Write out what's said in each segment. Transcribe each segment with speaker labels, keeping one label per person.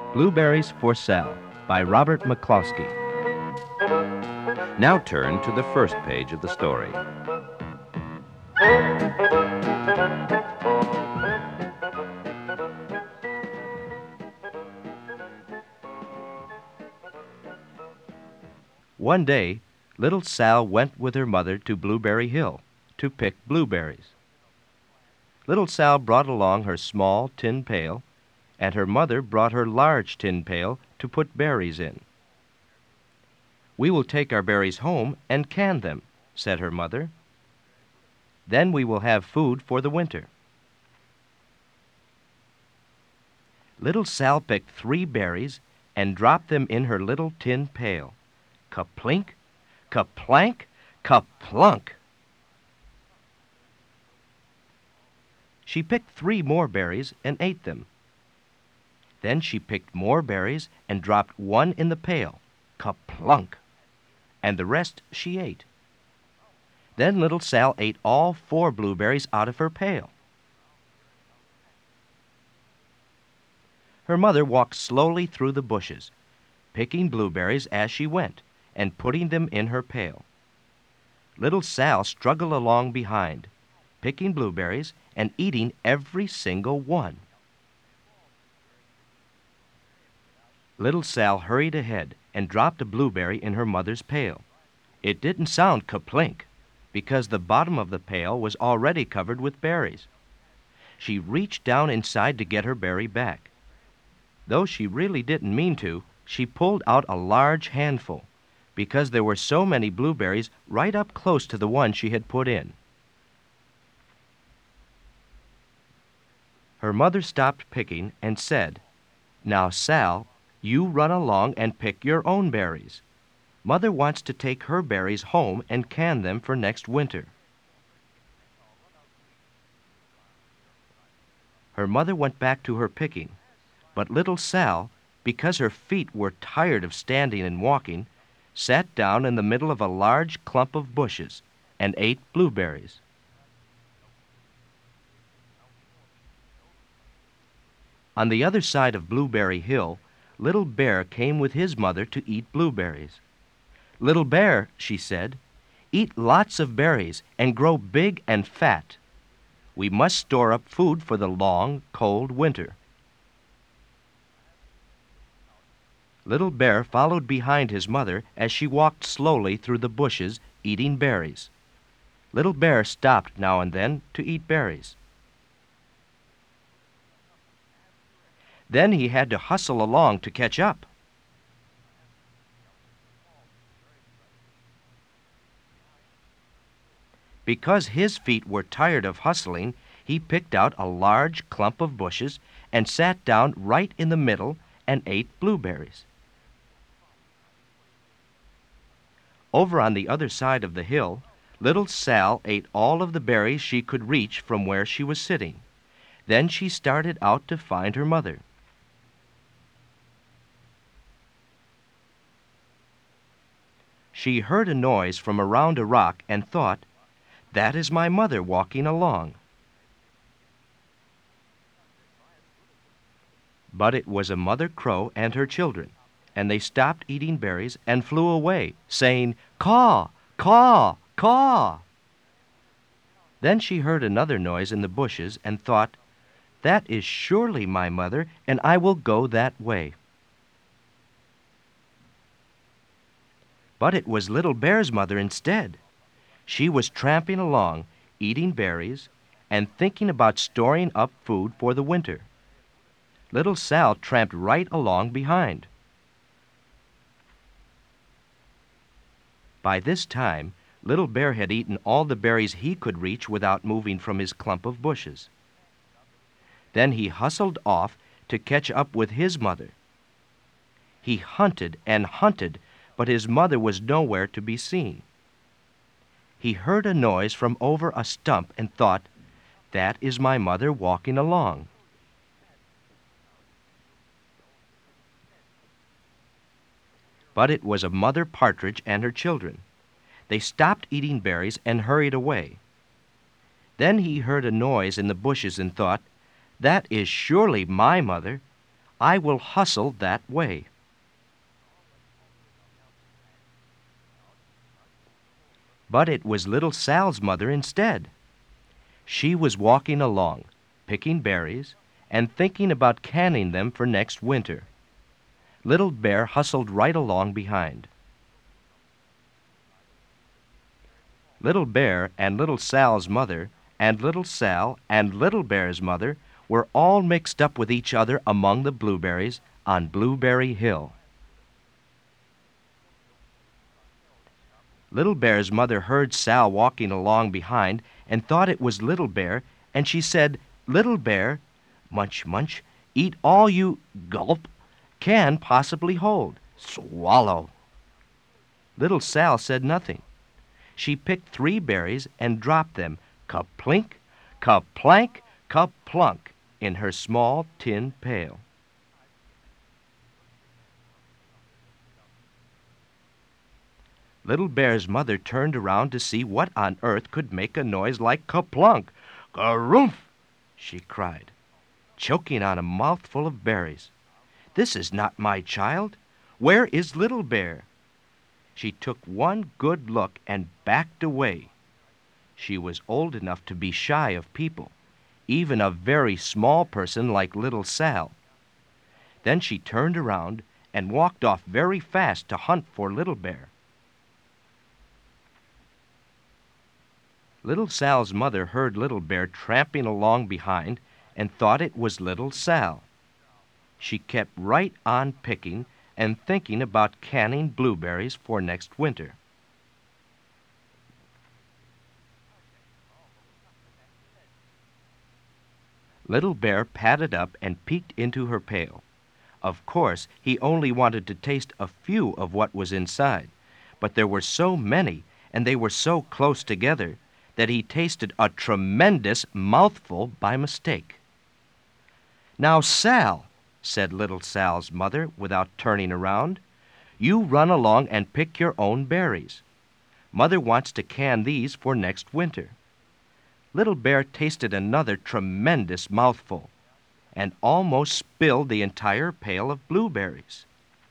Speaker 1: Blueberries for Sal by Robert McCloskey. Now turn to the first page of the story. One day, little Sal went with her mother to Blueberry Hill to pick blueberries. Little Sal brought along her small tin pail, and her mother brought her large tin pail to put berries in. "We will take our berries home and can them," said her mother. "Then we will have food for the winter." Little Sal picked 3 berries and dropped them in her little tin pail. Ka-plink, ka-plank, ka-plunk! She picked 3 more berries and ate them. Then she picked more berries and dropped 1 in the pail. Ka-plunk! And the rest she ate. Then little Sal ate all 4 blueberries out of her pail. Her mother walked slowly through the bushes, picking blueberries as she went and putting them in her pail. Little Sal struggled along behind, picking blueberries and eating every single one. Little Sal hurried ahead and dropped a blueberry in her mother's pail. It didn't sound ka-plink, because the bottom of the pail was already covered with berries. She reached down inside to get her berry back. Though she really didn't mean to, she pulled out a large handful, because there were so many blueberries right up close to the one she had put in. Her mother stopped picking and said, "Now, Sal, you run along and pick your own berries. Mother wants to take her berries home and can them for next winter." Her mother went back to her picking, but little Sal, because her feet were tired of standing and walking, sat down in the middle of a large clump of bushes and ate blueberries. On the other side of Blueberry Hill, Little Bear came with his mother to eat blueberries. "Little Bear," she said, "eat lots of berries and grow big and fat. We must store up food for the long, cold winter." Little Bear followed behind his mother as she walked slowly through the bushes, eating berries. Little Bear stopped now and then to eat berries. Then he had to hustle along to catch up. Because his feet were tired of hustling, he picked out a large clump of bushes and sat down right in the middle and ate blueberries. Over on the other side of the hill, little Sal ate all of the berries she could reach from where she was sitting. Then she started out to find her mother. She heard a noise from around a rock and thought, "That is my mother walking along." But it was a mother crow and her children, and they stopped eating berries and flew away, saying, "Caw, caw, caw." Then she heard another noise in the bushes and thought, "That is surely my mother, and I will go that way." But it was Little Bear's mother instead. She was tramping along, eating berries, and thinking about storing up food for the winter. Little Sal tramped right along behind. By this time, Little Bear had eaten all the berries he could reach without moving from his clump of bushes. Then he hustled off to catch up with his mother. He hunted and hunted, but his mother was nowhere to be seen. He heard a noise from over a stump and thought, "That is my mother walking along." But it was a mother partridge and her children. They stopped eating berries and hurried away. Then he heard a noise in the bushes and thought, "That is surely my mother. I will hustle that way. But it was little Sal's mother instead. She was walking along, picking berries, and thinking about canning them for next winter. Little Bear hustled right along behind. Little Bear and Little Sal's mother and Little Sal and Little Bear's mother were all mixed up with each other among the blueberries on Blueberry Hill. Little Bear's mother heard Sal walking along behind and thought it was Little Bear, and she said, "Little Bear, munch, munch, eat all you gulp can possibly hold. Swallow." Little Sal said nothing. She picked 3 berries and dropped them, ka-plink, ka-plank, ka-plunk, in her small tin pail. Little Bear's mother turned around to see what on earth could make a noise like ka-plunk. "Ka-rumph!" she cried, choking on a mouthful of berries. "This is not my child. Where is Little Bear?" She took one good look and backed away. She was old enough to be shy of people, even a very small person like Little Sal. Then she turned around and walked off very fast to hunt for Little Bear. Little Sal's mother heard Little Bear tramping along behind and thought it was Little Sal. She kept right on picking and thinking about canning blueberries for next winter. Little Bear padded up and peeked into her pail. Of course, he only wanted to taste a few of what was inside, but there were so many, and they were so close together, that he tasted a tremendous mouthful by mistake. "Now, Sal," said Little Sal's mother without turning around, "you run along and pick your own berries. Mother wants to can these for next winter." Little Bear tasted another tremendous mouthful and almost spilled the entire pail of blueberries.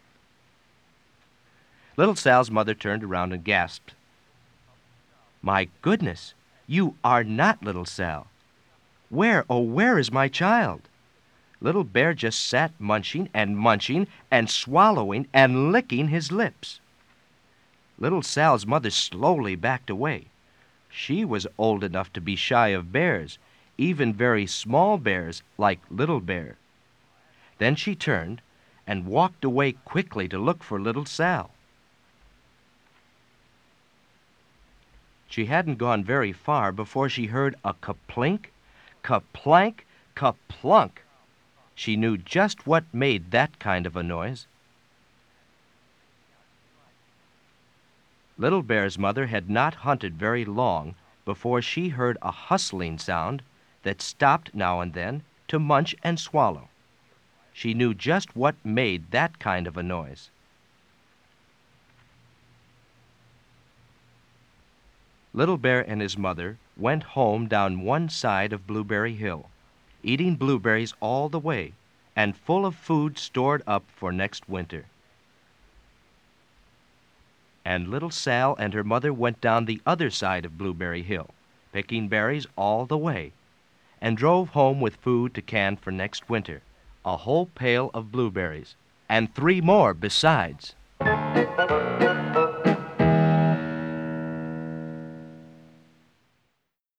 Speaker 1: Little Sal's mother turned around and gasped, "My goodness, you are not Little Sal. Where, oh, where is my child?" Little Bear just sat munching and swallowing and licking his lips. Little Sal's mother slowly backed away. She was old enough to be shy of bears, even very small bears like Little Bear. Then she turned and walked away quickly to look for Little Sal. She hadn't gone very far before she heard a ka-plink, ka-plank, ka-plunk. She knew just what made that kind of a noise. Little Bear's mother had not hunted very long before she heard a hustling sound that stopped now and then to munch and swallow. She knew just what made that kind of a noise. Little Bear and his mother went home down one side of Blueberry Hill, eating blueberries all the way, and full of food stored up for next winter. And Little Sal and her mother went down the other side of Blueberry Hill, picking berries all the way, and drove home with food to can for next winter, a whole pail of blueberries, and 3 more besides.